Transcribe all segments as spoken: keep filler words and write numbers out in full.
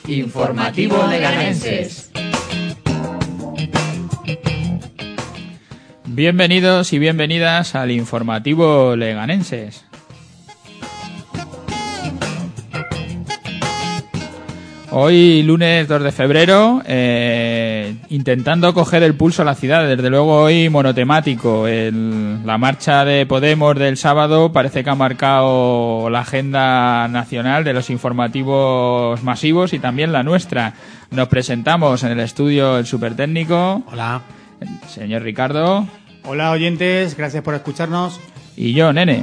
Informativo Leganenses. Bienvenidos y bienvenidas al Informativo Leganenses. Hoy, lunes dos de febrero, eh, intentando coger el pulso a la ciudad. Desde luego hoy monotemático. El, la marcha de Podemos del sábado parece que ha marcado la agenda nacional de los informativos masivos y también la nuestra. Nos presentamos en el estudio el supertécnico. Hola. El señor Ricardo. Hola oyentes, gracias por escucharnos. Y yo, Nene.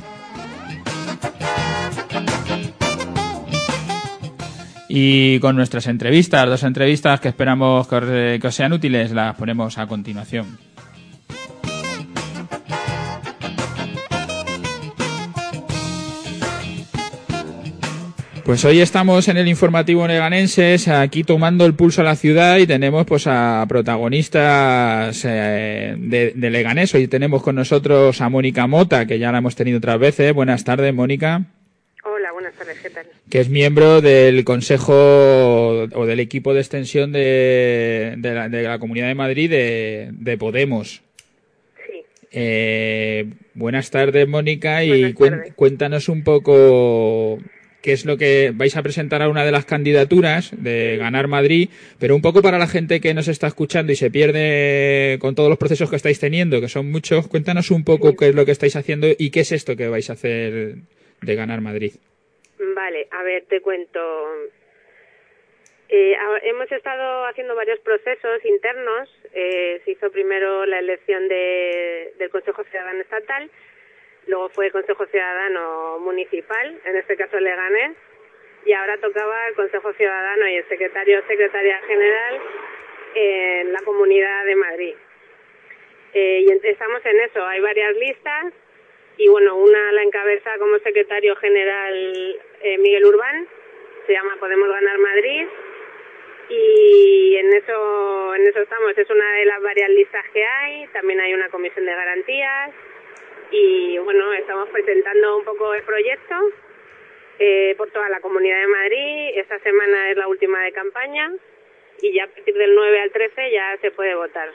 Y con nuestras entrevistas, dos entrevistas que esperamos que os, que os sean útiles, las ponemos a continuación. Pues hoy estamos en el Informativo Leganenses, aquí tomando el pulso a la ciudad, y tenemos pues a protagonistas eh, de, de Leganés. Hoy tenemos con nosotros a Mónica Mota, que ya la hemos tenido otras veces. Buenas tardes, Mónica. Hola, buenas tardes, ¿qué tal? Que es miembro del Consejo o del equipo de extensión de, de, la, de la Comunidad de Madrid de, de Podemos. Sí. Eh, buenas tardes, Mónica, y buenas tardes. Cuéntanos un poco qué es lo que vais a presentar a una de las candidaturas de Ganar Madrid, pero un poco para la gente que nos está escuchando y se pierde con todos los procesos que estáis teniendo, que son muchos. Cuéntanos un poco sí. qué es lo que estáis haciendo y qué es esto que vais a hacer de Ganar Madrid. Vale, a ver, te cuento. Eh, hemos estado haciendo varios procesos internos. Eh, se hizo primero la elección de, del Consejo Ciudadano Estatal, luego fue el Consejo Ciudadano Municipal, en este caso Leganés, y ahora tocaba el Consejo Ciudadano y el secretario o secretaria general en la Comunidad de Madrid. Eh, y estamos en eso, hay varias listas. Y bueno, una la encabeza como secretario general eh, Miguel Urbán, se llama Podemos Ganar Madrid, y en eso en eso estamos. Es una de las varias listas que hay. También hay una comisión de garantías y bueno, estamos presentando un poco el proyecto eh, por toda la Comunidad de Madrid. Esta semana es la última de campaña y ya a partir del nueve al trece ya se puede votar.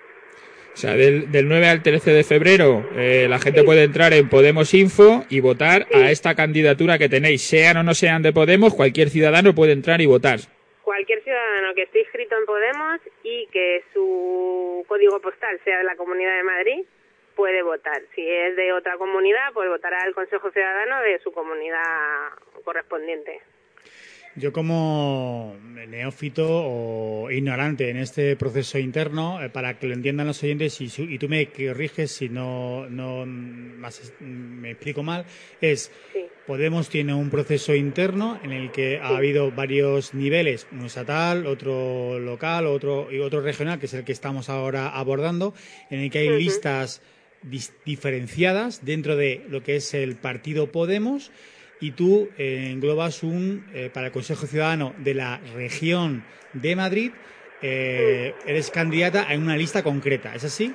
O sea, del, del nueve al trece de febrero eh, la gente sí. puede entrar en Podemos Info y votar sí. a esta candidatura que tenéis. Sean o no sean de Podemos, cualquier ciudadano puede entrar y votar. Cualquier ciudadano que esté inscrito en Podemos y que su código postal sea de la Comunidad de Madrid puede votar. Si es de otra comunidad, pues votará el Consejo Ciudadano de su comunidad correspondiente. Yo como neófito o ignorante en este proceso interno, eh, para que lo entiendan los oyentes, y, su, y tú me corriges si no, no más, me explico mal, es sí. Podemos tiene un proceso interno en el que sí. ha habido varios niveles, uno estatal, otro local, otro y otro regional, que es el que estamos ahora abordando, en el que hay uh-huh. listas dis- diferenciadas dentro de lo que es el partido Podemos. Y tú eh, englobas un, eh, para el Consejo Ciudadano de la región de Madrid, eh, eres candidata a una lista concreta, ¿es así?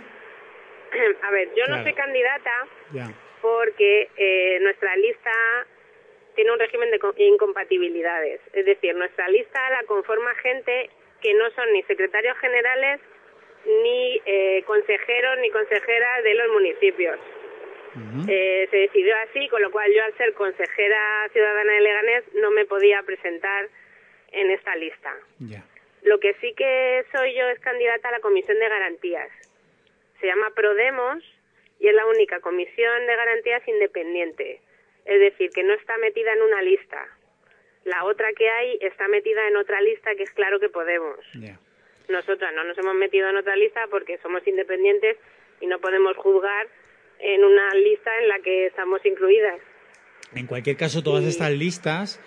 A ver, yo claro. no soy candidata ya. porque eh, nuestra lista tiene un régimen de incompatibilidades. Es decir, nuestra lista la conforma gente que no son ni secretarios generales, ni eh, consejeros, ni consejeras de los municipios. Uh-huh. Eh, se decidió así, con lo cual yo, al ser consejera ciudadana de Leganés, no me podía presentar en esta lista. Yeah. Lo que sí que soy yo es candidata a la Comisión de Garantías. Se llama Prodemos y es la única comisión de garantías independiente. Es decir, que no está metida en una lista. La otra que hay está metida en otra lista, que es Claro que Podemos. Yeah. Nosotras no nos hemos metido en otra lista porque somos independientes y no podemos juzgar en una lista en la que estamos incluidas. En cualquier caso, todas y... estas listas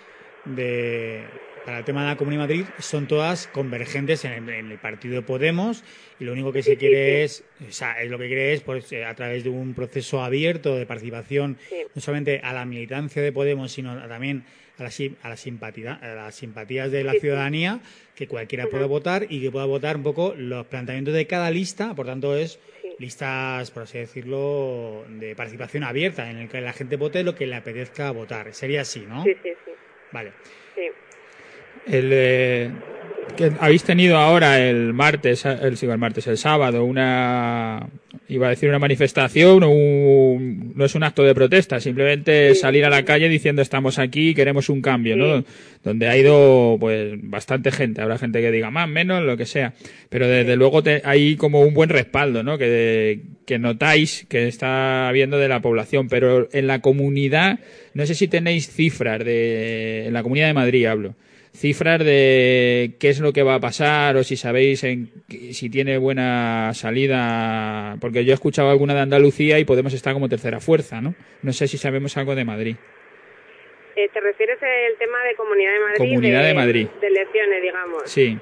de para el tema de la Comunidad de Madrid son todas convergentes en el, en el partido de Podemos, y lo único que sí, se quiere sí, sí. es, o sea, es lo que quiere es pues a través de un proceso abierto de participación, sí. no solamente a la militancia de Podemos, sino también a las a la simpatía, a las simpatías de la sí, ciudadanía, que cualquiera uh-huh. pueda votar y que pueda votar un poco los planteamientos de cada lista. Por tanto, es sí. listas, por así decirlo, de participación abierta, en el que la gente vote lo que le apetezca votar. Sería así, ¿no? Sí, sí, sí. Vale. Sí. El, eh, que habéis tenido ahora el martes, el, sí, el martes, el sábado, una, iba a decir una manifestación, un, no es un acto de protesta, simplemente Sí. salir a la calle diciendo estamos aquí, queremos un cambio, Sí. ¿no? Donde ha ido, pues, bastante gente, habrá gente que diga más, menos, lo que sea, pero desde Sí. luego te, hay como un buen respaldo, ¿no? Que, que notáis que está habiendo de la población, pero en la comunidad, no sé si tenéis cifras de, en la Comunidad de Madrid hablo, cifras de qué es lo que va a pasar o si sabéis en, si tiene buena salida, porque yo he escuchado alguna de Andalucía y Podemos estar como tercera fuerza, ¿no? No sé si sabemos algo de Madrid. Eh, ¿Te refieres al tema de Comunidad de Madrid? Comunidad de Madrid. De elecciones, digamos. Sí.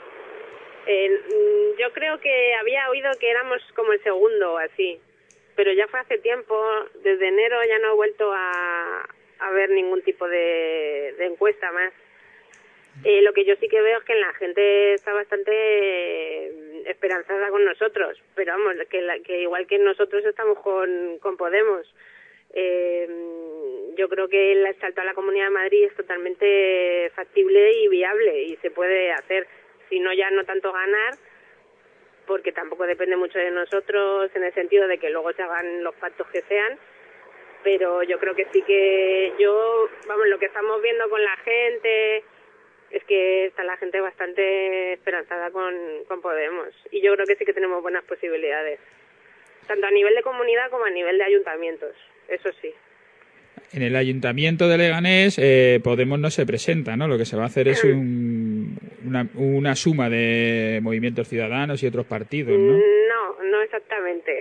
Eh, mm, yo creo que había oído que éramos como el segundo o así, pero ya fue hace tiempo, desde enero ya no he vuelto a, a ver ningún tipo de, de encuesta más. Eh, lo que yo sí que veo es que la gente está bastante eh, esperanzada con nosotros, pero vamos, que, la, que igual que nosotros estamos con, con Podemos. Eh, yo creo que el salto a la Comunidad de Madrid es totalmente factible y viable y se puede hacer, si no ya no tanto ganar, porque tampoco depende mucho de nosotros en el sentido de que luego se hagan los pactos que sean, pero yo creo que sí que yo, vamos, lo que estamos viendo con la gente es que está la gente bastante esperanzada con, con Podemos y yo creo que sí que tenemos buenas posibilidades, tanto a nivel de comunidad como a nivel de ayuntamientos, eso sí. En el Ayuntamiento de Leganés eh, Podemos no se presenta, ¿no? Lo que se va a hacer es un, una, una suma de movimientos ciudadanos y otros partidos, ¿no? No, no exactamente.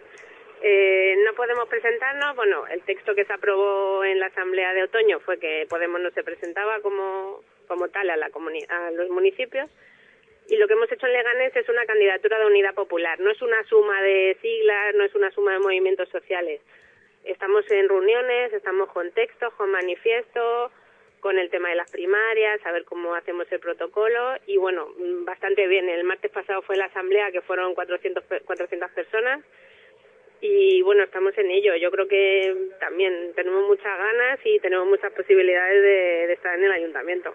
Eh, no podemos presentarnos, bueno, el texto que se aprobó en la Asamblea de Otoño fue que Podemos no se presentaba como, como tal a, la comuni- a los municipios, y lo que hemos hecho en Leganés es una candidatura de unidad popular, no es una suma de siglas, no es una suma de movimientos sociales. Estamos en reuniones, estamos con textos, con manifiestos, con el tema de las primarias, a ver cómo hacemos el protocolo, y bueno, bastante bien. El martes pasado fue la asamblea, que fueron cuatrocientas personas, y bueno, estamos en ello. Yo creo que también tenemos muchas ganas y tenemos muchas posibilidades de, de estar en el ayuntamiento.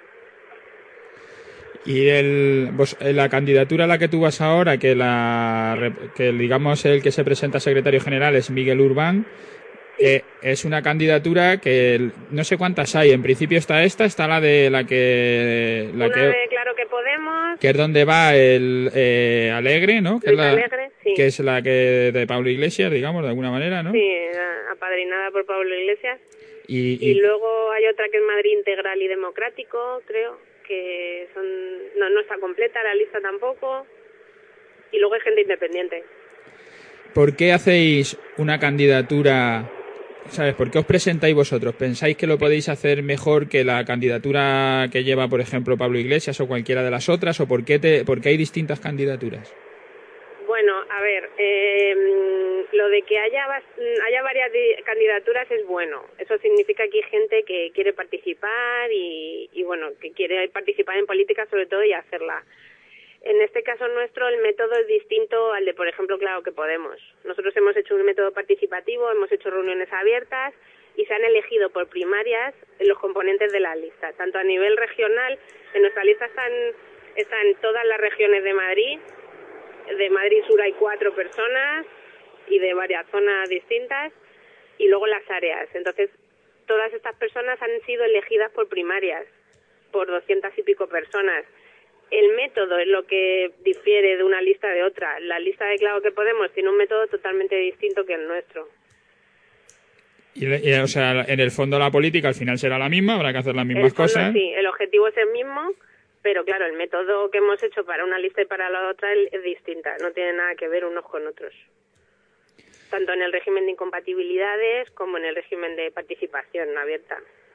Y el, vos, la candidatura a la que tú vas ahora, que la que digamos el que se presenta secretario general es Miguel Urbán, eh, es una candidatura que no sé cuántas hay. En principio está esta, está la de la que la una que de Claro que Podemos, que es donde va el eh, Alegre, ¿no? Que Luis es la Alegre, sí. que es la que de Pablo Iglesias, digamos, de alguna manera, ¿no? Sí, apadrinada por Pablo Iglesias. Y, Y, y luego hay otra que es Madrid Integral y Democrático, creo, que son no, no está completa la lista tampoco. Y luego hay gente independiente. ¿por qué hacéis una candidatura? ¿Sabes? ¿Por qué os presentáis vosotros? ¿Pensáis que lo podéis hacer mejor que la candidatura que lleva, por ejemplo, Pablo Iglesias o cualquiera de las otras? ¿O por qué, te, por qué hay distintas candidaturas? Bueno, a ver, eh, lo de que haya, haya varias candidaturas es bueno. Eso significa que hay gente que quiere participar y, y, bueno, que quiere participar en política sobre todo y hacerla. En este caso nuestro el método es distinto al de, por ejemplo, Claro que Podemos. Nosotros hemos hecho un método participativo, hemos hecho reuniones abiertas y se han elegido por primarias los componentes de la lista. Tanto a nivel regional, en nuestra lista están, están todas las regiones de Madrid. De Madrid Sur hay cuatro personas y de varias zonas distintas, y luego las áreas. Entonces, todas estas personas han sido elegidas por primarias, por doscientas y pico personas. El método es lo que difiere de una lista de otra. La lista de Claro que Podemos tiene un método totalmente distinto que el nuestro. Y, y, o sea, en el fondo la política al final será la misma, habrá que hacer las mismas el fondo, cosas. Sí, el objetivo es el mismo, pero claro, el método que hemos hecho para una lista y para la otra es, es distinta. No tiene nada que ver unos con otros. Tanto en el régimen de incompatibilidades como en el régimen de participación abierta.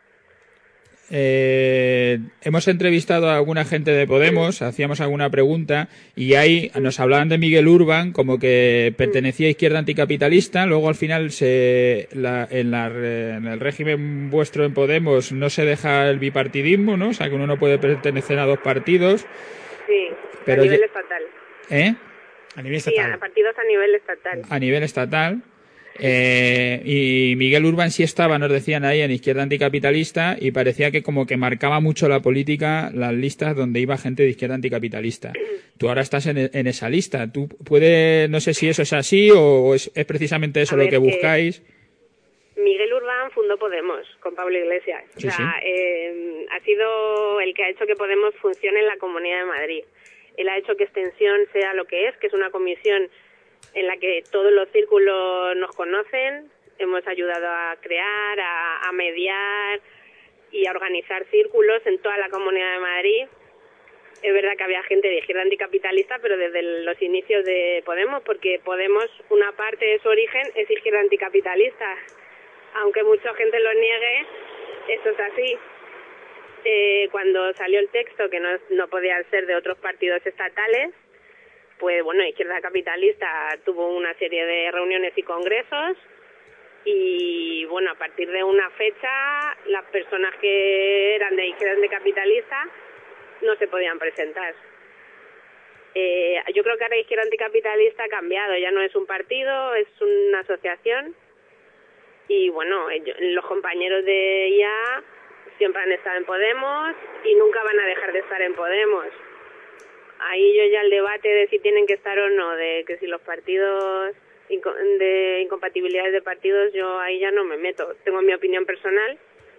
Eh, hemos entrevistado a alguna gente de Podemos, hacíamos alguna pregunta y ahí nos hablaban de Miguel Urbán como que pertenecía a Izquierda Anticapitalista. Luego al final se, la, en, la, en el régimen vuestro en Podemos no se deja el bipartidismo, ¿no? O sea que uno no puede pertenecer a dos partidos. Sí, pero a nivel ya, estatal. ¿Eh? A nivel estatal. Sí, a partidos a nivel estatal. A nivel estatal. Eh, y Miguel Urbán sí estaba, nos decían ahí, en Izquierda Anticapitalista, y parecía que como que marcaba mucho la política las listas donde iba gente de Izquierda Anticapitalista. Tú ahora estás en, en esa lista. Tú puedes, no sé si eso es así o es, es precisamente eso A lo ver, que buscáis. Miguel Urbán fundó Podemos con Pablo Iglesias. Sí, o sea, sí. eh, ha sido el que ha hecho que Podemos funcione en la Comunidad de Madrid. Él ha hecho que Extensión sea lo que es, que es una comisión en la que todos los círculos nos conocen. Hemos ayudado a crear, a, a mediar y a organizar círculos en toda la Comunidad de Madrid. Es verdad que había gente de izquierda anticapitalista, pero desde los inicios de Podemos, porque Podemos, una parte de su origen es izquierda anticapitalista. Aunque mucha gente lo niegue, eso es así. Eh, cuando salió el texto, que no, no podía ser de otros partidos estatales, pues bueno, Izquierda Capitalista tuvo una serie de reuniones y congresos y bueno, a partir de una fecha las personas que eran de Izquierda Anticapitalista no se podían presentar. Eh, yo creo que ahora Izquierda Anticapitalista ha cambiado, ya no es un partido, es una asociación y bueno, ellos, los compañeros de I A siempre han estado en Podemos y nunca van a dejar de estar en Podemos. Ahí yo ya el debate de si tienen que estar o no, de que si los partidos, de incompatibilidades de partidos, yo ahí ya no me meto. Tengo mi opinión personal,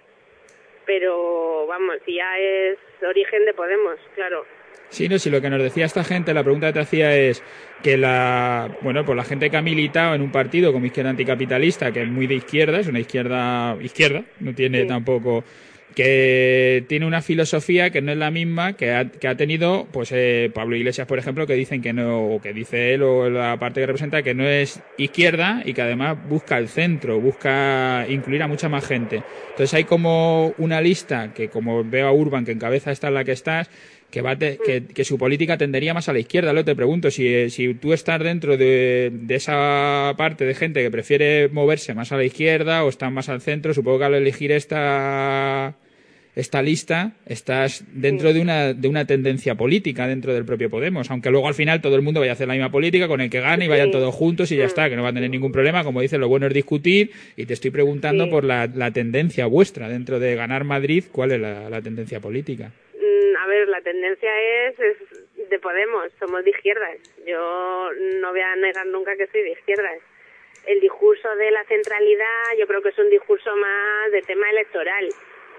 pero vamos, si ya es origen de Podemos, claro. Sí, no, si lo que nos decía esta gente, la pregunta que te hacía es que la, bueno, pues la gente que ha militado en un partido como Izquierda Anticapitalista, que es muy de izquierda, es una izquierda izquierda, no tiene sí. tampoco, que tiene una filosofía que no es la misma que ha, que ha tenido, pues eh, Pablo Iglesias, por ejemplo, que dicen que no, o que dice él o la parte que representa que no es izquierda y que además busca el centro, busca incluir a mucha más gente. Entonces hay como una lista que, como veo a Urbán que encabeza esta en la que estás, que, va te, que, que su política tendería más a la izquierda. Luego te pregunto, si, si tú estás dentro de, de esa parte de gente que prefiere moverse más a la izquierda o están más al centro, supongo que al elegir esta, esta lista estás dentro de una, de una tendencia política dentro del propio Podemos, aunque luego al final todo el mundo vaya a hacer la misma política con el que gane y vayan todos juntos y ya está, que no va a tener ningún problema. Como dices, lo bueno es discutir y te estoy preguntando sí. por la, la tendencia vuestra dentro de ganar Madrid. ¿Cuál es la, la tendencia política? A ver, la tendencia es, es de Podemos, somos de izquierdas. Yo no voy a negar nunca que soy de izquierdas. El discurso de la centralidad yo creo que es un discurso más de tema electoral.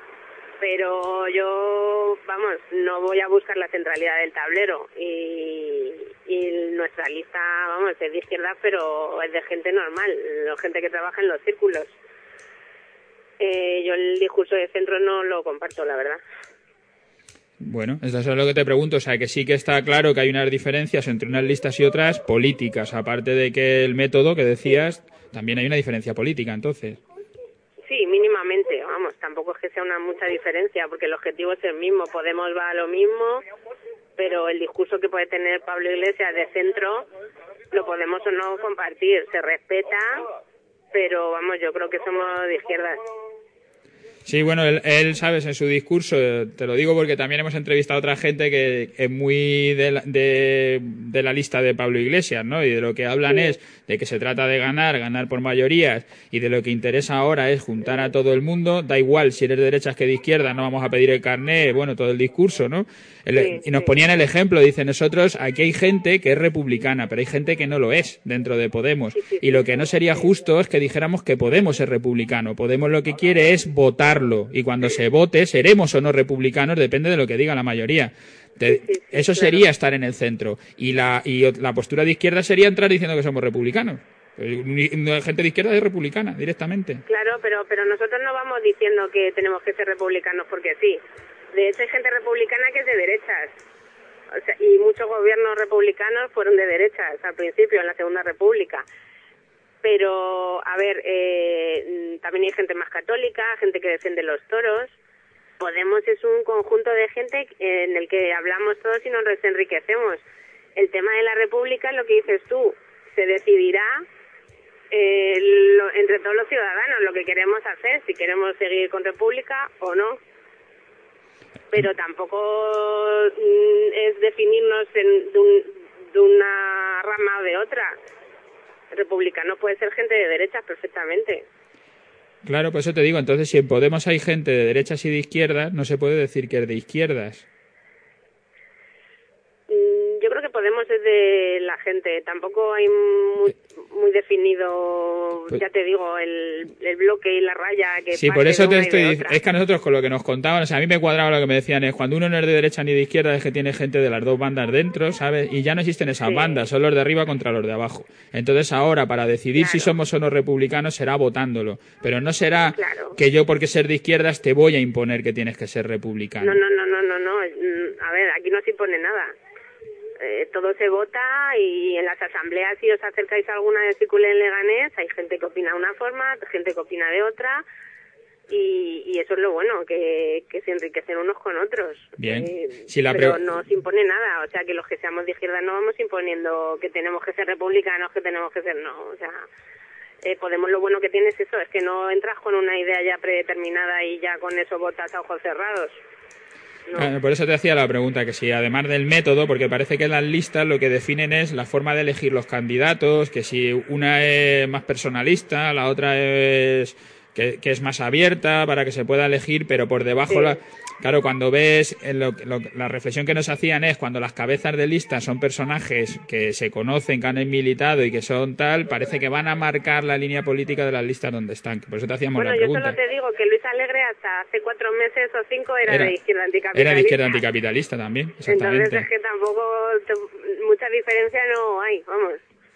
Pero yo, vamos, no voy a buscar la centralidad del tablero. Y, y nuestra lista, vamos, es de izquierda, pero es de gente normal, gente que trabaja en los círculos. Eh, yo el discurso de centro no lo comparto, la verdad. Bueno, eso es lo que te pregunto, o sea, que sí que está claro que hay unas diferencias entre unas listas y otras políticas, aparte de que el método que decías, también hay una diferencia política, entonces. Sí, mínimamente, vamos, tampoco es que sea una mucha diferencia, porque el objetivo es el mismo, Podemos va a lo mismo, pero el discurso que puede tener Pablo Iglesias de centro lo podemos o no compartir, se respeta, pero vamos, yo creo que somos de izquierdas. Sí, bueno, él, él, sabes, en su discurso, te lo digo porque también hemos entrevistado a otra gente que es muy de la, de, de la lista de Pablo Iglesias, ¿no? Y de lo que hablan sí. es de que se trata de ganar, ganar por mayorías, y de lo que interesa ahora es juntar a todo el mundo, da igual si eres de derechas que de izquierda, no vamos a pedir el carné, bueno, todo el discurso, ¿no? El, sí, y nos ponían el ejemplo, dice, nosotros, aquí hay gente que es republicana, pero hay gente que no lo es dentro de Podemos, y lo que no sería justo es que dijéramos que Podemos es republicano, Podemos lo que quiere es votar, y cuando se vote seremos o no republicanos, depende de lo que diga la mayoría. Te, eso sería estar en el centro, y la y la postura de izquierda sería entrar diciendo que somos republicanos. La gente de izquierda es republicana directamente. Claro, pero pero nosotros no vamos diciendo que tenemos que ser republicanos porque sí. De hecho hay gente republicana que es de derechas, o sea, y muchos gobiernos republicanos fueron de derechas al principio, en la Segunda República. Pero, a ver, eh, también hay gente más católica, gente que defiende los toros. Podemos es un conjunto de gente en el que hablamos todos y nos enriquecemos. El tema de la República, lo que dices tú, se decidirá eh, lo, entre todos los ciudadanos lo que queremos hacer, si queremos seguir con República o no. Pero tampoco mm, es definirnos en, de, un, de una rama o de otra. republicano puede ser gente de derechas perfectamente. Claro, por eso te digo, entonces si en Podemos hay gente de derechas y de izquierdas, no se puede decir que es de izquierdas. Yo creo que Podemos es de la gente, tampoco hay muy, muy definido, pues, ya te digo, el, el bloque y la raya que sí, por eso te estoy diciendo, es que a nosotros con lo que nos contaban, o sea, a mí me cuadraba lo que me decían, es cuando uno no es de derecha ni de izquierda es que tiene gente de las dos bandas dentro, ¿sabes? Y ya no existen esas sí. bandas, son los de arriba contra los de abajo. Entonces ahora, para decidir claro. si somos o no republicanos, será votándolo, pero no será claro. que yo porque ser de izquierdas te voy a imponer que tienes que ser republicano. No, no, no, no, no, no. A ver, aquí no se impone nada. Eh, todo se vota y en las asambleas, si os acercáis a alguna de Circule en Leganés, hay gente que opina de una forma, gente que opina de otra, y, y eso es lo bueno, que, que se enriquecen unos con otros. Bien. Eh, si la pero pre... no se impone nada, o sea, que los que seamos de izquierda no vamos imponiendo que tenemos que ser republicanos, que tenemos que ser no, o sea... Eh, Podemos, lo bueno que tiene es eso, es que no entras con una idea ya predeterminada y ya con eso votas a ojos cerrados. No. Claro, por eso te hacía la pregunta, que si además del método, porque parece que las listas lo que definen es la forma de elegir los candidatos, que si una es más personalista, la otra es que, que es más abierta para que se pueda elegir, pero por debajo, sí. la, claro, cuando ves, lo, lo, la reflexión que nos hacían es cuando las cabezas de lista son personajes que se conocen, que han militado y que son tal, parece que van a marcar la línea política de las listas donde están. Por eso te hacíamos bueno, la pregunta. Bueno, yo solo te digo que Luis Alegre hasta hace cuatro meses o cinco era, era de izquierda anticapitalista. Era de izquierda anticapitalista también, exactamente. Entonces es que tampoco te, mucha diferencia no hay, vamos.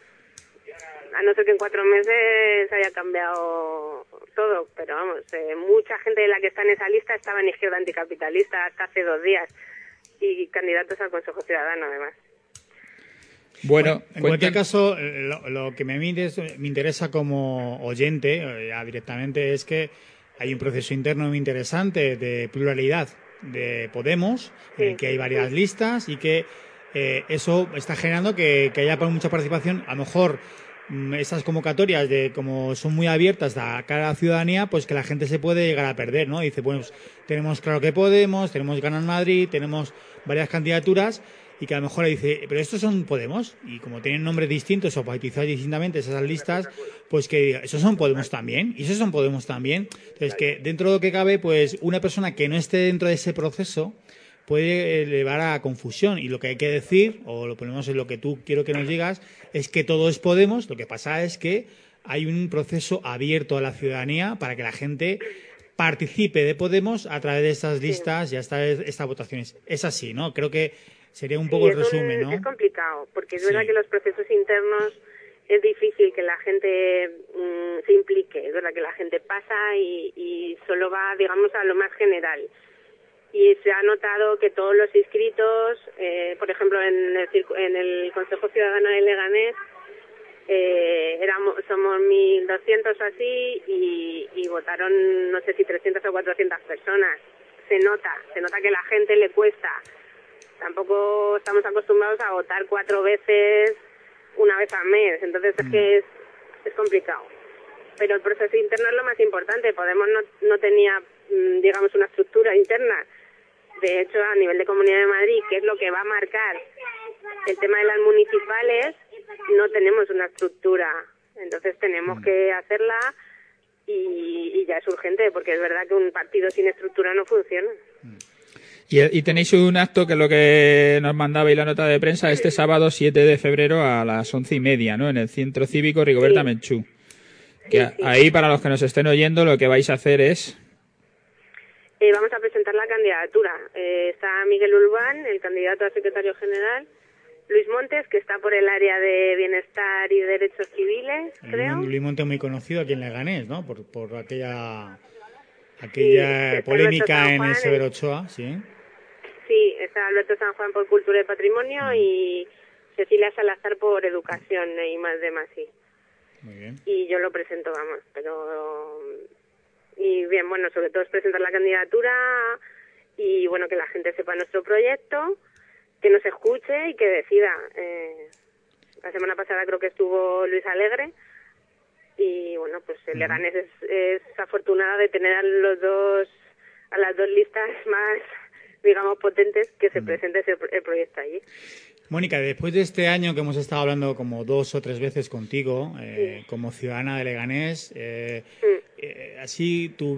A no ser que en cuatro meses haya cambiado todo, pero vamos, eh, mucha gente de la que está en esa lista estaba en izquierda anticapitalista hasta hace dos días y candidatos al Consejo Ciudadano además. Bueno, bueno en cualquier caso, lo, lo que me, me interesa como oyente ya directamente es que hay un proceso interno muy interesante de pluralidad de Podemos, sí, en el que hay varias sí. listas y que eh, eso está generando que, que haya mucha participación, a lo mejor esas convocatorias de como son muy abiertas a cara a la ciudadanía, pues que la gente se puede llegar a perder, ¿no? Dice, bueno, pues, tenemos claro que Podemos, tenemos Ganan Madrid, tenemos varias candidaturas y que a lo mejor dice, pero estos son Podemos y como tienen nombres distintos o bautizados distintamente esas listas, pues que esos son Podemos también y esos son Podemos también. Entonces que dentro de lo que cabe, pues una persona que no esté dentro de ese proceso puede llevar a confusión y lo que hay que decir, o lo ponemos en lo que tú quiero que nos digas, es que todo es Podemos. Lo que pasa es que hay un proceso abierto a la ciudadanía para que la gente participe de Podemos a través de estas listas y hasta estas votaciones. Es así, ¿no? Creo que sería un poco sí, el resumen, un, ¿no? Es complicado, porque es sí. verdad que los procesos internos es difícil que la gente mmm, se implique, es verdad que la gente pasa y, y solo va, digamos, a lo más general. Y se ha notado que todos los inscritos, eh, por ejemplo, en el, en el Consejo Ciudadano de Leganés, eh, éramos, somos mil doscientos o así y, y votaron, no sé si trescientas o cuatrocientas personas. Se nota, se nota que a la gente le cuesta. Tampoco estamos acostumbrados a votar cuatro veces, una vez al mes, entonces es que es, es complicado. Pero el proceso interno es lo más importante. Podemos no, no tenía, digamos, una estructura interna. De hecho, a nivel de Comunidad de Madrid, que es lo que va a marcar el tema de las municipales, no tenemos una estructura. Entonces tenemos que hacerla y, y ya es urgente, porque es verdad que un partido sin estructura no funciona. Y, y tenéis un acto que es lo que nos mandabais la nota de prensa este sábado siete de febrero a las once y media, ¿no? En el Centro Cívico Rigoberta sí. Menchú. Que sí, sí. Ahí, para los que nos estén oyendo, lo que vais a hacer es... Eh, vamos a presentar la candidatura. Eh, está Miguel Urbán, el candidato a secretario general, Luis Montes, que está por el área de bienestar y derechos civiles, creo. Luis Montes muy conocido aquí en Leganés, ¿no? Por, por aquella aquella sí, polémica en el Severo Ochoa, ¿sí? Sí, está Alberto San Juan por Cultura y Patrimonio mm. y Cecilia Salazar por Educación y más demás, sí. Muy bien. Y yo lo presento, vamos, pero... Y bien, bueno, sobre todo es presentar la candidatura y, bueno, que la gente sepa nuestro proyecto, que nos escuche y que decida. Eh, la semana pasada creo que estuvo Luis Alegre y, bueno, pues el Leganés es, es afortunada de tener a los dos, a las dos listas más, digamos, potentes que se presente ese, el proyecto allí. Mónica, después de este año que hemos estado hablando como dos o tres veces contigo, eh, sí. como ciudadana de Leganés, eh, sí. eh, así tu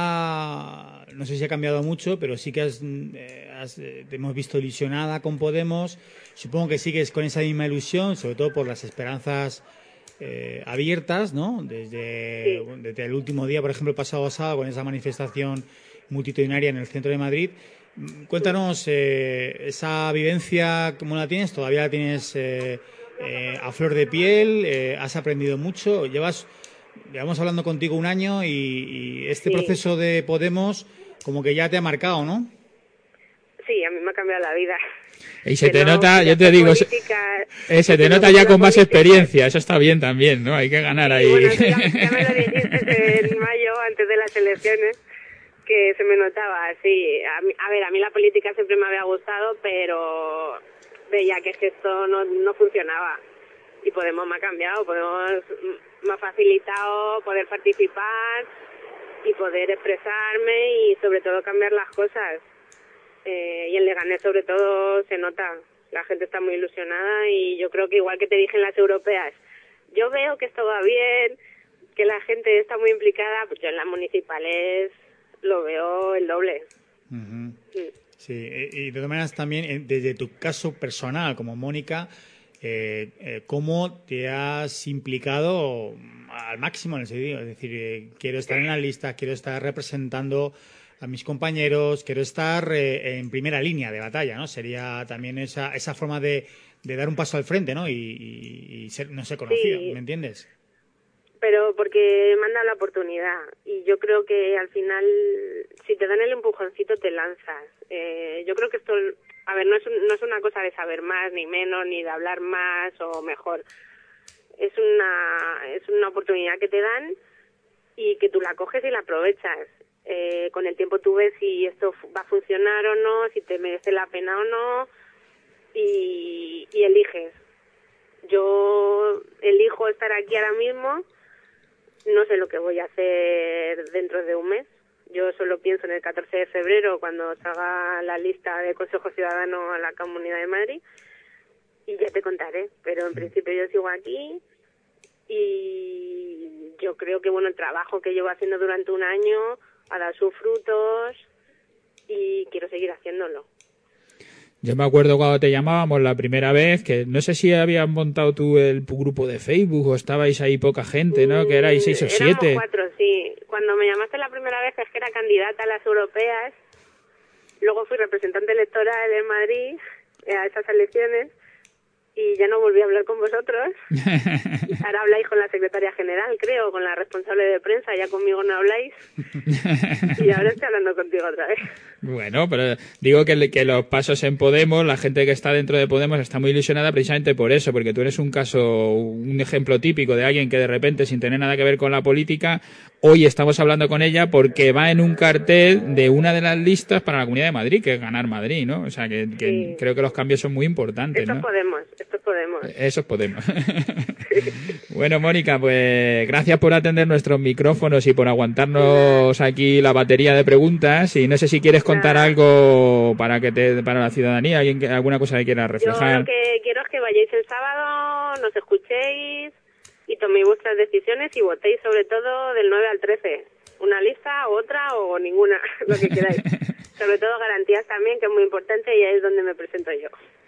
vida, no sé si ha cambiado mucho, pero sí que has, eh, has, eh, te hemos visto ilusionada con Podemos. Supongo que sigues con esa misma ilusión, sobre todo por las esperanzas eh, abiertas, ¿no? Desde, sí. desde el último día, por ejemplo, el pasado sábado, con esa manifestación multitudinaria en el centro de Madrid. Cuéntanos, eh, esa vivencia, ¿cómo la tienes? ¿Todavía la tienes eh, eh, a flor de piel? Eh, ¿Has aprendido mucho? Llevas, llevamos hablando contigo un año y, y este sí. proceso de Podemos como que ya te ha marcado, ¿no? Sí, a mí me ha cambiado la vida. Y se te no, nota, yo te digo, política, eh, se te nota ya con más experiencia, eso está bien también, ¿no? Hay que ganar sí, ahí. Bueno, ya, ya me lo dijiste en mayo, antes de las elecciones, que se me notaba, sí. A, mí, a ver, a mí la política siempre me había gustado, pero veía que esto no, no funcionaba. Y Podemos me ha cambiado, Podemos me ha facilitado poder participar y poder expresarme y sobre todo cambiar las cosas. Eh, y en Leganés sobre todo se nota, la gente está muy ilusionada y yo creo que igual que te dije en las europeas, yo veo que esto va bien, que la gente está muy implicada, pues yo en las municipales lo veo el doble. Uh-huh. Sí. Sí, y de todas maneras también, desde tu caso personal como Mónica, eh, eh, ¿cómo te has implicado al máximo en el sentido? Es decir, eh, quiero estar en la lista, quiero estar representando a mis compañeros, quiero estar eh, en primera línea de batalla, ¿no? Sería también esa esa forma de, de dar un paso al frente, ¿no? Y, y, y ser, no ser conocido, sí. ¿Me entiendes? Pero porque me han dado la oportunidad y yo creo que al final si te dan el empujoncito te lanzas. Eh, yo creo que esto, a ver, no es, no es una cosa de saber más ni menos ni de hablar más o mejor. Es una, es una oportunidad que te dan y que tú la coges y la aprovechas. Eh, con el tiempo tú ves si esto va a funcionar o no, si te merece la pena o no y, y eliges. Yo elijo estar aquí ahora mismo. No sé lo que voy a hacer dentro de un mes. Yo solo pienso en el catorce de febrero, cuando salga la lista del Consejo Ciudadano a la Comunidad de Madrid, y ya te contaré. Pero en principio yo sigo aquí y yo creo que bueno el trabajo que llevo haciendo durante un año ha dado sus frutos y quiero seguir haciéndolo. Yo me acuerdo cuando te llamábamos la primera vez, que no sé si habías montado tú el grupo de Facebook o estabais ahí poca gente, ¿no? Que erais seis o siete. Éramos cuatro, sí. Cuando me llamaste la primera vez es que era candidata a las europeas, luego fui representante electoral en Madrid a esas elecciones y ya no volví a hablar con vosotros. Ahora habláis con la secretaria general, creo, con la responsable de prensa, ya conmigo no habláis. Y ahora estoy hablando contigo otra vez. Bueno, pero digo que, que los pasos en Podemos, la gente que está dentro de Podemos está muy ilusionada precisamente por eso, porque tú eres un caso, un ejemplo típico de alguien que de repente, sin tener nada que ver con la política, hoy estamos hablando con ella porque va en un cartel de una de las listas para la Comunidad de Madrid, que es Ganar Madrid, ¿no? O sea, que, que sí. Creo que los cambios son muy importantes, Esto ¿no? Podemos, esto Podemos. Eso es Podemos. Bueno, Mónica, pues gracias por atender nuestros micrófonos y por aguantarnos aquí la batería de preguntas. Y no sé si quieres contar Nada. algo para que te, para la ciudadanía, alguien que, alguna cosa que quieras reflejar. Yo lo que quiero es que vayáis el sábado, nos escuchéis y toméis vuestras decisiones y votéis sobre todo del nueve al trece. Una lista, otra o ninguna, lo que queráis. Sobre todo garantías también, que es muy importante y ahí es donde me presento yo.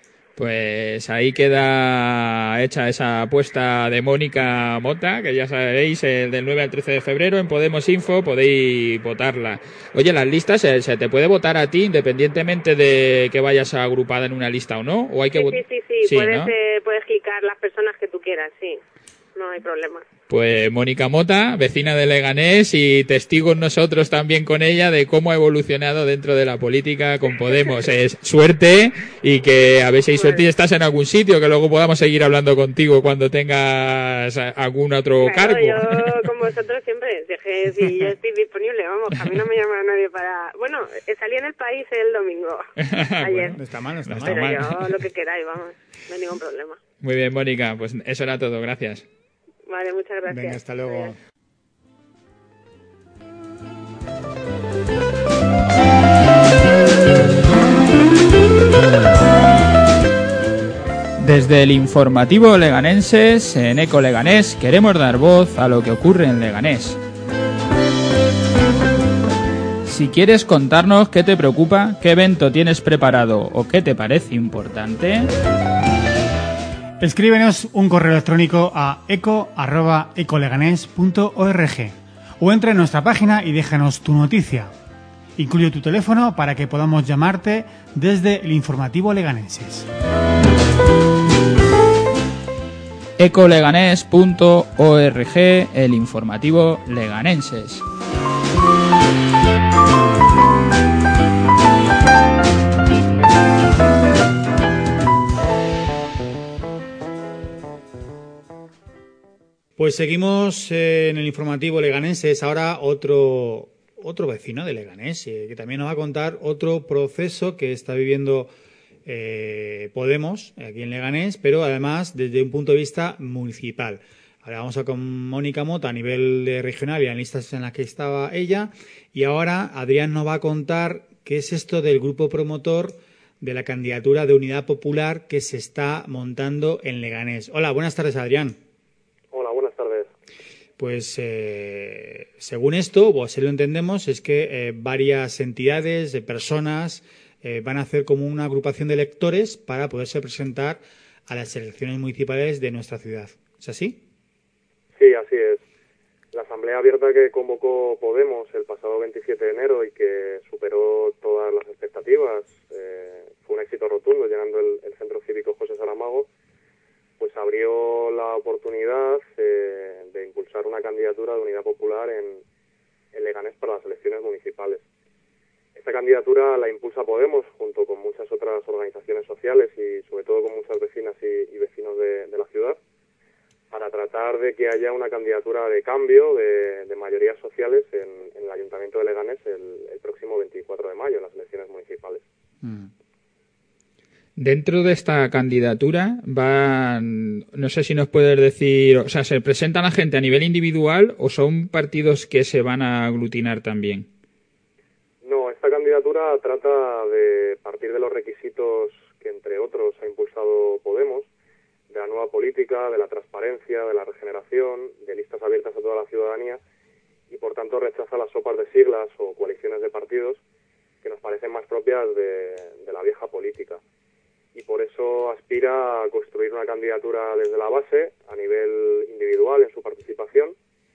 Pues ahí queda hecha esa apuesta de Mónica Mota, que ya sabéis, eh, del nueve al trece de febrero en Podemos Info podéis votarla. Oye, las listas, ¿se, se te puede votar a ti independientemente de que vayas agrupada en una lista o no? ¿O hay que sí, vot- sí, sí, sí, sí, puedes, ¿no? eh, puedes clicar las personas que tú quieras, sí, no hay problema. Pues Mónica Mota, vecina de Leganés y testigos nosotros también con ella de cómo ha evolucionado dentro de la política con Podemos. Es suerte y que a ver si hay suerte y estás en algún sitio, que luego podamos seguir hablando contigo cuando tengas algún otro claro, cargo. Yo con vosotros siempre, dije, si yo estoy disponible, vamos, a mí no me llama nadie para... Bueno, salí en El País el domingo, ayer. Bueno, no está mal, no está No mal. está Pero mal. yo lo que queráis, vamos, no hay ningún problema. Muy bien, Mónica, pues eso era todo, gracias. Vale, muchas gracias. Venga, hasta luego. Adiós. Desde el informativo Leganenses, en Eco Leganés, queremos dar voz a lo que ocurre en Leganés. Si quieres contarnos qué te preocupa, qué evento tienes preparado o qué te parece importante, escríbenos un correo electrónico a eco arroba ecoleganés punto org o entra en nuestra página y déjanos tu noticia. Incluye tu teléfono para que podamos llamarte desde el informativo Leganenses. ecoleganés punto org, el informativo Leganenses. Pues seguimos eh, en el informativo Leganenses. Ahora otro otro vecino de Leganés, eh, que también nos va a contar otro proceso que está viviendo eh, Podemos aquí en Leganés, pero además desde un punto de vista municipal. Ahora vamos a con Mónica Mota a nivel de regional y en listas en las que estaba ella. Y ahora Adrián nos va a contar qué es esto del grupo promotor de la candidatura de Unidad Popular que se está montando en Leganés. Hola, buenas tardes, Adrián. Hola, buenas tardes. Pues eh, según esto, o así lo entendemos, es que eh, varias entidades, de personas, eh, van a hacer como una agrupación de electores para poderse presentar a las elecciones municipales de nuestra ciudad. ¿Es así? Sí, así es. La asamblea abierta que convocó Podemos el pasado veintisiete de enero y que superó todas las expectativas, eh, fue un éxito rotundo, llenando el, el Centro Cívico José Saramago, pues abrió la oportunidad eh, de impulsar una candidatura de Unidad Popular en, en Leganés para las elecciones municipales. Esta candidatura la impulsa Podemos junto con muchas otras organizaciones sociales y sobre todo con muchas vecinas y, y vecinos de, de la ciudad, para tratar de que haya una candidatura de cambio de, de mayorías sociales en, en el Ayuntamiento de Leganés el, el próximo veinticuatro de mayo, en las elecciones municipales. Mm. Dentro de esta candidatura van, no sé si nos puedes decir, o sea, ¿se presentan la gente a nivel individual o son partidos que se van a aglutinar también? No, esta candidatura trata de partir de los requisitos que, entre otros, ha impulsado Podemos, de la nueva política, de la transparencia, de la regeneración, de listas abiertas a toda la ciudadanía y, por tanto, rechaza las sopas de siglas o coaliciones de partidos que nos parecen más propias de, de la vieja política. Y por eso aspira a construir una candidatura desde la base, a nivel individual en su participación,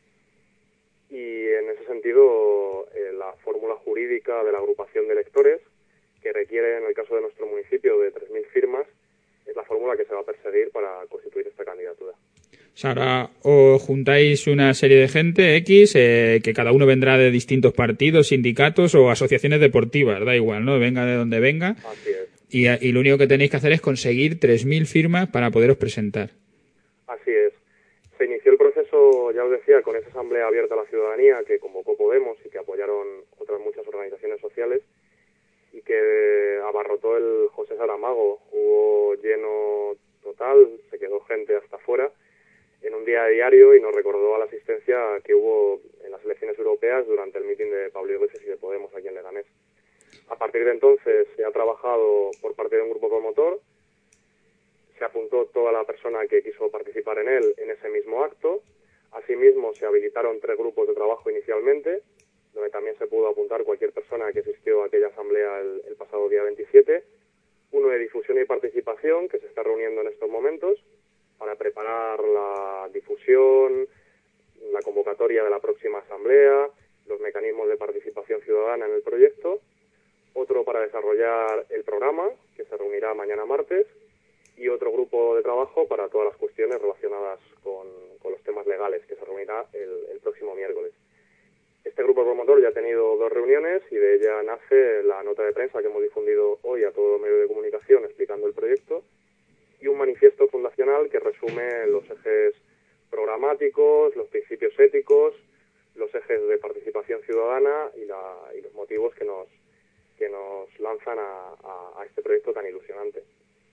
y en ese sentido eh, la fórmula jurídica de la agrupación de electores, que requiere en el caso de nuestro municipio de tres mil firmas, es la fórmula que se va a perseguir para constituir esta candidatura. O sea, ahora os juntáis una serie de gente X, eh, que cada uno vendrá de distintos partidos, sindicatos o asociaciones deportivas, da igual, ¿no? Venga de donde venga. Así es. Y, y lo único que tenéis que hacer es conseguir tres mil firmas para poderos presentar. Así es. Se inició el proceso, ya os decía, con esa asamblea abierta a la ciudadanía que convocó Podemos y que apoyaron otras muchas organizaciones sociales y que abarrotó el José Saramago. Hubo lleno total, se quedó gente hasta afuera en un día diario y nos recordó a la asistencia que hubo en las elecciones europeas durante el mitin de Pablo Iglesias y de Podemos aquí en Leganés. A partir de entonces se ha trabajado por parte de un grupo promotor, se apuntó toda la persona que quiso participar en él en ese mismo acto. Asimismo, se habilitaron tres grupos de trabajo inicialmente, donde también se pudo apuntar cualquier persona que asistió a aquella asamblea el, el pasado día veintisiete. Uno de difusión y participación, que se está reuniendo en estos momentos, para preparar la difusión, la convocatoria de la próxima asamblea, los mecanismos de participación ciudadana en el proyecto. Otro para desarrollar el programa, que se reunirá mañana martes, y otro grupo de trabajo para todas las cuestiones relacionadas con, con los temas legales, que se reunirá el, el próximo miércoles. Este grupo promotor ya ha tenido dos reuniones y de ella nace la nota de prensa que hemos difundido hoy a todo medio de comunicación explicando el proyecto y un manifiesto fundacional que resume los ejes programáticos, los principios éticos, los ejes de participación ciudadana y, la, y los motivos que nos que nos lanzan a, a, a este proyecto tan ilusionante.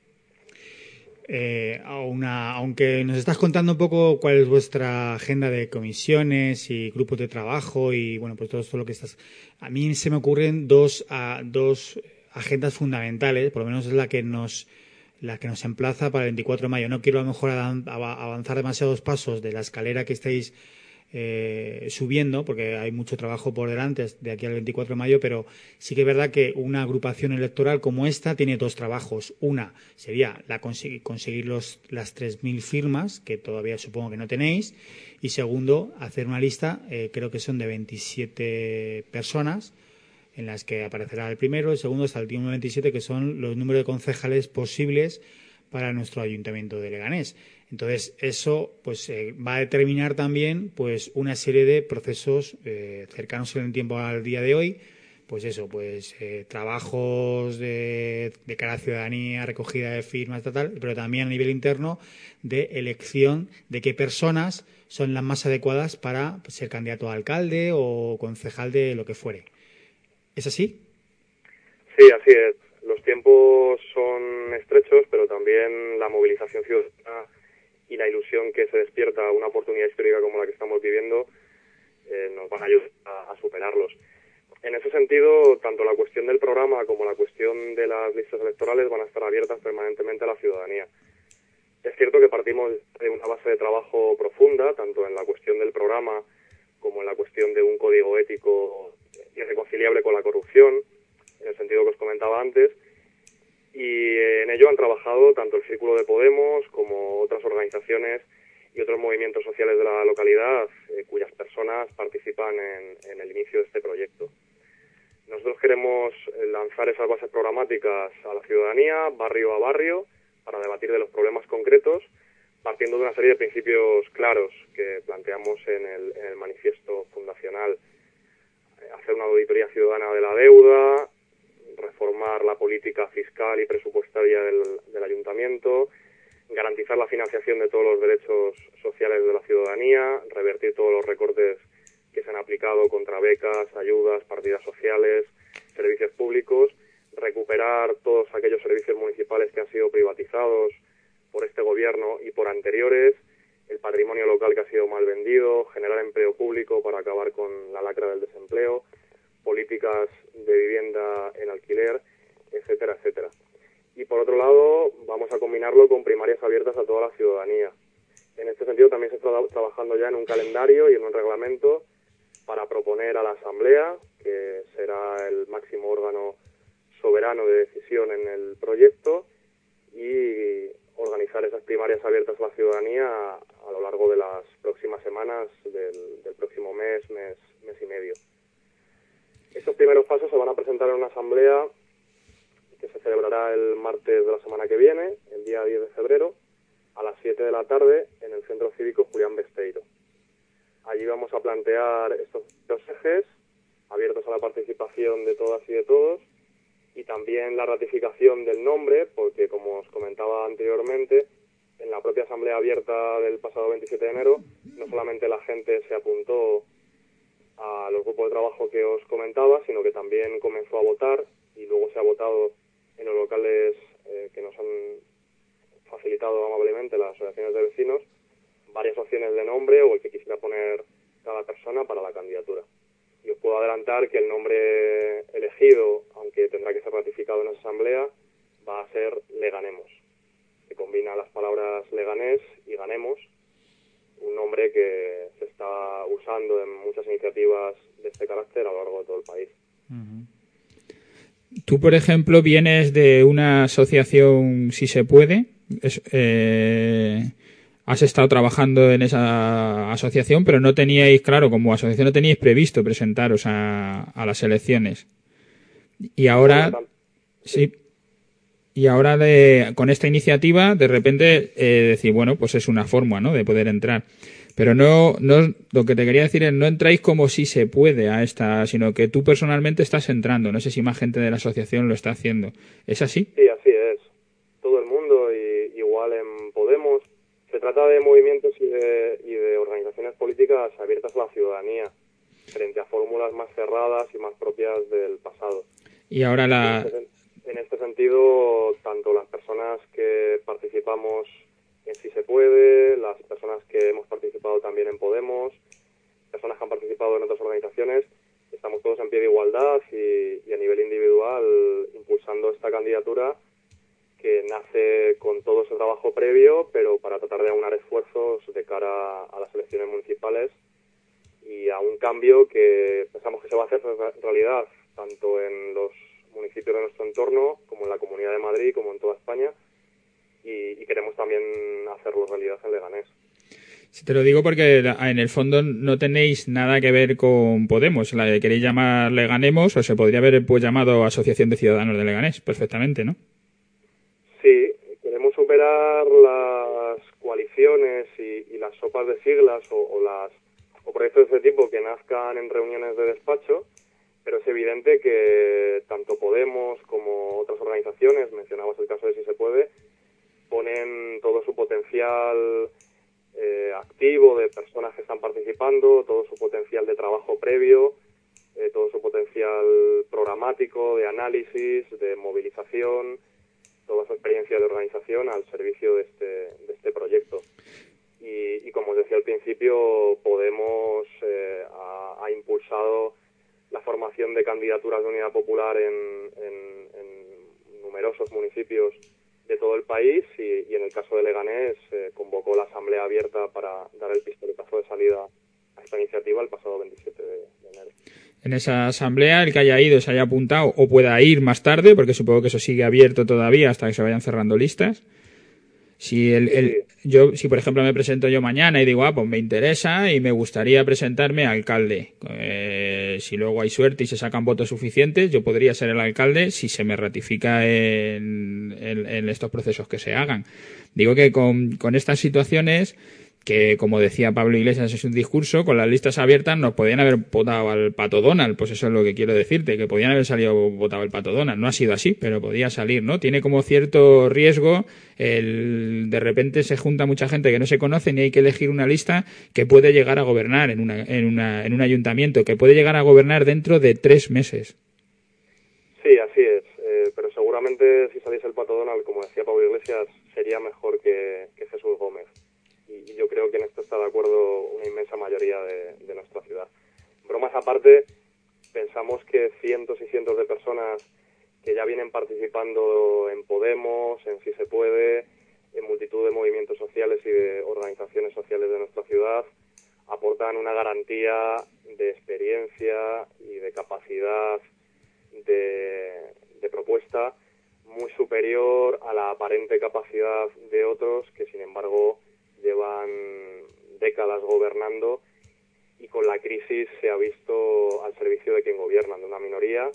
Eh, a una, aunque nos estás contando un poco cuál es vuestra agenda de comisiones y grupos de trabajo y bueno, pues todo esto lo que estás, a mí se me ocurren dos, a, dos agendas fundamentales, por lo menos es la que nos la que nos emplaza para el veinticuatro de mayo. No quiero a lo mejor avanzar demasiados pasos de la escalera que estáis eh, subiendo, porque hay mucho trabajo por delante de aquí al veinticuatro de mayo, pero sí que es verdad que una agrupación electoral como esta tiene dos trabajos. Una sería la conseguir, conseguir los, las tres mil firmas, que todavía supongo que no tenéis, y segundo, hacer una lista, eh, creo que son de veintisiete personas, en las que aparecerá el primero, el segundo hasta el número veintisiete, que son los números de concejales posibles para nuestro ayuntamiento de Leganés. Entonces, eso pues eh, va a determinar también pues una serie de procesos eh, cercanos en el tiempo al día de hoy. Pues eso, pues eh, trabajos de, de cara a la ciudadanía, recogida de firmas, tal, pero también a nivel interno de elección de qué personas son las más adecuadas para ser candidato a alcalde o concejal de lo que fuere. ¿Es así? Sí, así es. Los tiempos son estrechos, pero también la movilización ciudadana y la ilusión que se despierta a una oportunidad histórica como la que estamos viviendo eh, nos van a ayudar a, a superarlos. En ese sentido, tanto la cuestión del programa como la cuestión de las listas electorales van a estar abiertas permanentemente a la ciudadanía. Es cierto que partimos de una base de trabajo profunda, tanto en la cuestión del programa como en la cuestión de un código ético irreconciliable con la corrupción, en el sentido que os comentaba antes, y en ello han trabajado tanto el Círculo de Podemos como otras organizaciones y otros movimientos sociales de la localidad eh, cuyas personas participan en, en el inicio de este proyecto. Nosotros queremos lanzar esas bases programáticas a la ciudadanía, barrio a barrio, para debatir de los problemas concretos, partiendo de una serie de principios claros que planteamos en el, en el manifiesto fundacional. Hacer una auditoría ciudadana de la deuda, reformar la política fiscal y presupuestaria del, del ayuntamiento, garantizar la financiación de todos los derechos sociales de la ciudadanía, revertir todos los recortes que se han aplicado contra becas, ayudas, partidas sociales, servicios públicos, recuperar todos aquellos servicios municipales que han sido privatizados por este gobierno y por anteriores, el patrimonio local que ha sido mal vendido, generar empleo público para acabar con la lacra del desempleo, políticas de vivienda en alquiler, etcétera, etcétera. Y por otro lado, vamos a combinarlo con primarias abiertas a toda la ciudadanía. En este sentido también se está trabajando ya en un calendario y en un reglamento para proponer a la Asamblea, que será el máximo órgano soberano de decisión en el proyecto, y organizar esas primarias abiertas a la ciudadanía a, a lo largo de las próximas semanas del, del próximo mes, mes, mes y medio. Estos primeros pasos se van a presentar en una asamblea que se celebrará el martes de la semana que viene, el día diez de febrero, a las siete de la tarde, en el Centro Cívico Julián Besteiro. Allí vamos a plantear estos dos ejes, abiertos a la participación de todas y de todos, y también la ratificación del nombre, porque como os comentaba anteriormente, en la propia asamblea abierta del pasado veintisiete de enero, no solamente la gente se apuntó a los grupos de trabajo que os comentaba, sino que también comenzó a votar y luego se ha votado en los locales eh, que nos han facilitado amablemente las asociaciones de vecinos, varias opciones de nombre o el que quisiera poner cada persona para la candidatura. Y os puedo adelantar que el nombre elegido, aunque tendrá que ser ratificado en esa asamblea, va a ser Leganemos, que combina las palabras Leganés y Ganemos, un nombre que se está usando en muchas iniciativas de este carácter a lo largo de todo el país. Uh-huh. Tú, por ejemplo, vienes de una asociación, Si se puede, es, eh, has estado trabajando en esa asociación, pero no teníais, claro, como asociación no teníais previsto presentaros a, a las elecciones. Y ahora, sí, y ahora de, con esta iniciativa, de repente, eh, decir, bueno, pues es una forma, ¿no?, de poder entrar. Pero no, no, lo que te quería decir es, no entráis como Si se puede a esta, sino que tú personalmente estás entrando. No sé si más gente de la asociación lo está haciendo. ¿Es así? Sí, así es. Todo el mundo, y igual en Podemos. Se trata de movimientos y de, y de organizaciones políticas abiertas a la ciudadanía, frente a fórmulas más cerradas y más propias del pasado. Y ahora la... En este, en este sentido, tanto las personas que participamos en Si se puede, las personas que hemos participado también en Podemos, personas que han participado en otras organizaciones, estamos todos en pie de igualdad y, y a nivel individual impulsando esta candidatura que nace con todo ese trabajo previo, pero para tratar de aunar esfuerzos de cara a las elecciones municipales y a un cambio que pensamos que se va a hacer realidad tanto en los municipios de nuestro entorno como en la Comunidad de Madrid, como en toda España, y, y queremos también hacerlo realidad en Leganés. Sí, te lo digo porque en el fondo no tenéis nada que ver con Podemos. La que queréis llamar Leganemos, o se podría haber pues llamado Asociación de Ciudadanos de Leganés, perfectamente, ¿no? Sí, queremos superar las coaliciones y, y las sopas de siglas o, o las o proyectos de ese tipo que nazcan en reuniones de despacho, pero es evidente que tanto Podemos como otras organizaciones, mencionabas el caso de Si se puede, ponen todo su potencial eh, activo de personas que están participando, todo su potencial de trabajo previo, eh, todo su potencial programático, de análisis, de movilización, toda su experiencia de organización al servicio de este, de este proyecto. Y, y como os decía al principio, Podemos eh, ha, ha impulsado la formación de candidaturas de unidad popular en, en, en numerosos municipios de todo el país y, y en el caso de Leganés eh, convocó la asamblea abierta para dar el pistoletazo de salida a esta iniciativa el pasado veintisiete de enero. En esa asamblea, el que haya ido, se haya apuntado o pueda ir más tarde, porque supongo que eso sigue abierto todavía hasta que se vayan cerrando listas. Si el, el yo si por ejemplo me presento yo mañana y digo, ah, pues me interesa y me gustaría presentarme a alcalde, eh, si luego hay suerte y se sacan votos suficientes, yo podría ser el alcalde si se me ratifica en, en, en estos procesos que se hagan. Digo que con, con estas situaciones, que como decía Pablo Iglesias en su discurso, con las listas abiertas nos podían haber votado al Pato Donald, pues eso es lo que quiero decirte, que podían haber salido votado el Pato Donald. No ha sido así, pero podía salir, ¿no? Tiene como cierto riesgo el de repente se junta mucha gente que no se conoce y hay que elegir una lista que puede llegar a gobernar en una, en una, en un ayuntamiento, que puede llegar a gobernar dentro de tres meses. Sí, así es, eh, pero seguramente si saliese el Pato Donald, como decía Pablo Iglesias, sería mejor que, que Jesús Gómez. Y yo creo que en esto está de acuerdo una inmensa mayoría de, de nuestra ciudad. Bromas aparte, pensamos que cientos y cientos de personas que ya vienen participando en Podemos, en Si se puede, en multitud de movimientos sociales y de organizaciones sociales de nuestra ciudad, aportan una garantía de experiencia y de capacidad de, de propuesta muy superior a la aparente capacidad de otros que, sin embargo, llevan décadas gobernando y con la crisis se ha visto al servicio de quien gobiernan, de una minoría,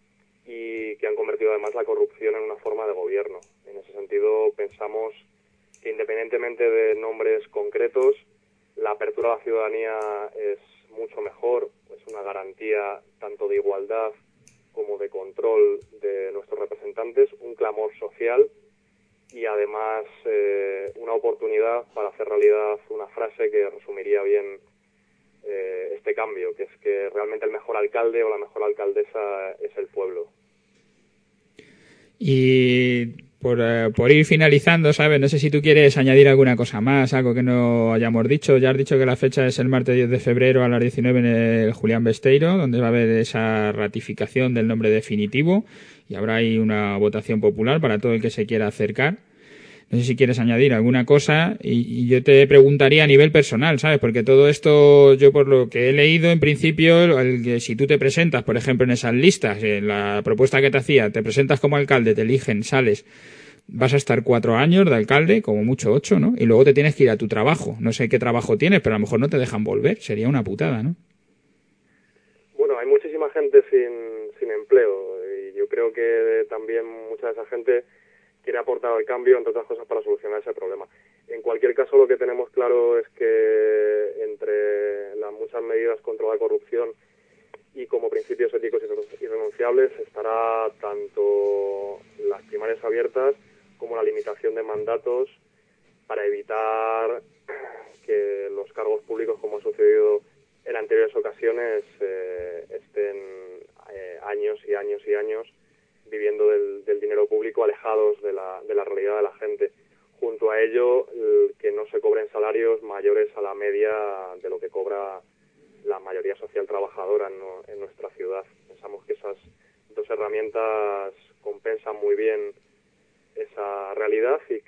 y que han convertido además la corrupción en una forma de gobierno. En ese sentido, pensamos que independientemente de nombres concretos, la apertura a la ciudadanía es mucho mejor, es una garantía tanto de igualdad como de control de nuestros representantes, un clamor social y además eh, una oportunidad para hacer realidad una frase que resumiría bien eh, este cambio, que es que realmente el mejor alcalde o la mejor alcaldesa es el pueblo. Y por, uh, por ir finalizando, ¿sabes? No sé si tú quieres añadir alguna cosa más, algo que no hayamos dicho. Ya has dicho que la fecha es el martes diez de febrero a las diecinueve en el Julián Besteiro, donde va a haber esa ratificación del nombre definitivo y habrá ahí una votación popular para todo el que se quiera acercar. No sé si quieres añadir alguna cosa y, y yo te preguntaría a nivel personal, ¿sabes? Porque todo esto, yo por lo que he leído, en principio, el que si tú te presentas, por ejemplo, en esas listas, en la propuesta que te hacía, te presentas como alcalde, te eligen, sales, vas a estar cuatro años de alcalde, como mucho ocho, ¿no? Y luego te tienes que ir a tu trabajo. No sé qué trabajo tienes, pero a lo mejor no te dejan volver. Sería una putada, ¿no? Bueno, hay muchísima gente sin, sin empleo y yo creo que también mucha de esa gente quiere aportar al cambio, entre otras cosas, para solucionar ese problema. En cualquier caso, lo que tenemos claro es que entre las muchas medidas contra la corrupción y como principios éticos irrenunciables estará tanto las primarias abiertas como la limitación de mandatos para evitar que los cargos públicos, como ha sucedido en anteriores ocasiones, eh, estén eh, años y años y años viviendo del, del dinero público, alejados de la, de la realidad de la gente. Junto a ello, el, que no se cobren salarios mayores a la media de lo que cobra la mayoría social trabajadora en, en nuestra ciudad. Pensamos que esas dos herramientas compensan muy bien esa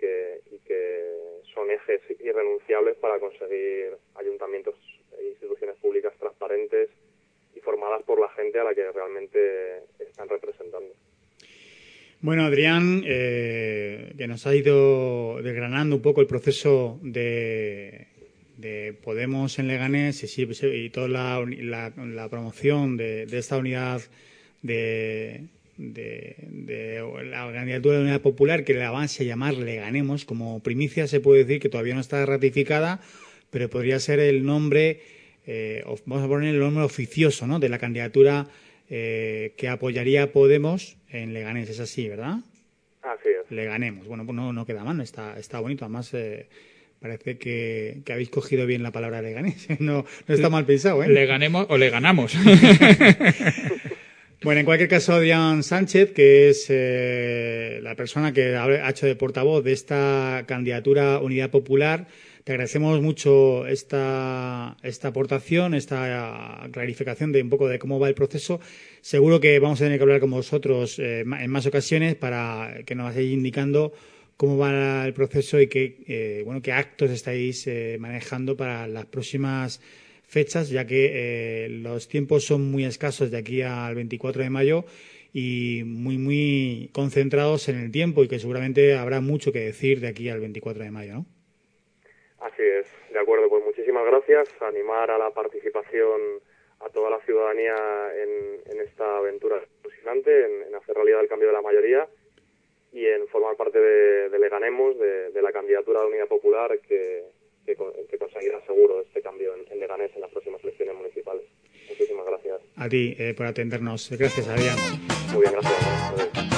que, y que son ejes irrenunciables para conseguir ayuntamientos e instituciones públicas transparentes y formadas por la gente a la que realmente están representando. Bueno, Adrián, eh, que nos ha ido desgranando un poco el proceso de, de Podemos en Leganés y, y toda la, la, la promoción de, de esta unidad de, de, de la candidatura de Unidad Popular, que la van a llamar Leganemos. Como primicia se puede decir que todavía no está ratificada, pero podría ser el nombre, eh, vamos a poner el nombre oficioso, ¿no?, de la candidatura Eh, que apoyaría a Podemos en Leganés. Es así, ¿verdad? Así es. Leganemos. Bueno, pues no, no queda mal, está, está bonito. Además, eh, parece que, que habéis cogido bien la palabra Leganés. No, no está mal pensado, ¿eh? Le ganemos o le ganamos. Bueno, en cualquier caso, Adrián Sánchez, que es eh, la persona que ha hecho de portavoz de esta candidatura Unidad Popular, te agradecemos mucho esta, esta aportación, esta clarificación de un poco de cómo va el proceso. Seguro que vamos a tener que hablar con vosotros eh, en más ocasiones para que nos vayáis indicando cómo va el proceso y qué, eh, bueno, qué actos estáis eh, manejando para las próximas fechas, ya que eh, los tiempos son muy escasos de aquí al veinticuatro de mayo y muy, muy concentrados en el tiempo, y que seguramente habrá mucho que decir de aquí al veinticuatro de mayo, ¿no? Así es, de acuerdo, pues muchísimas gracias. Animar a la participación a toda la ciudadanía en, en esta aventura ilusionante, en, en hacer realidad el cambio de la mayoría y en formar parte de, de Leganemos, de, de la candidatura de Unidad Popular que, que, que conseguirá seguro este cambio en, en Leganés en las próximas elecciones municipales. Muchísimas gracias. A ti eh, por atendernos. Gracias, Adrián. Muy bien, gracias. Gracias.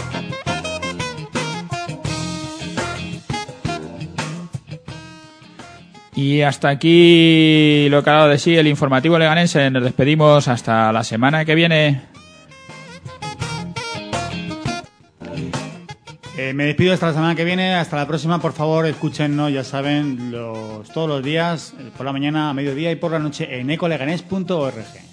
Y hasta aquí lo que ha dado de sí el informativo leganense. Nos despedimos hasta la semana que viene. Eh, me despido hasta la semana que viene. Hasta la próxima. Por favor, escúchennos, ya saben, los, todos los días, por la mañana, a mediodía y por la noche en ecoleganés punto org.